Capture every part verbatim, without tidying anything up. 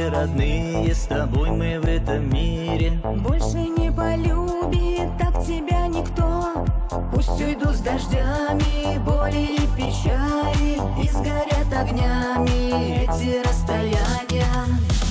Самые родные, с тобой мы в этом мире. Больше не полюбит так тебя никто. Пусть уйду с дождями боли и печали, и сгорят огнями эти расстояния.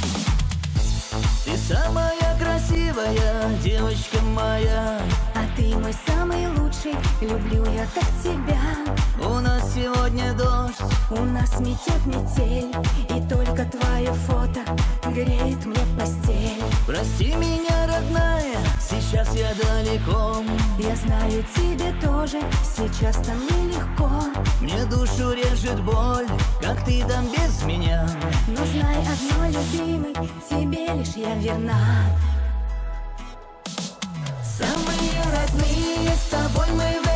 Ты самая красивая девочка моя, а ты мой самый лучший, люблю я так тебя. У нас сегодня дождь, у нас метет метель, и только твое фото греет мне постель. Прости меня, родная, сейчас я далеко. Я знаю, тебе тоже сейчас там нелегко. Мне душу режет боль, как ты там без меня. Но знай одно, любимый, тебе лишь я верна. Самые родные, с тобой мы в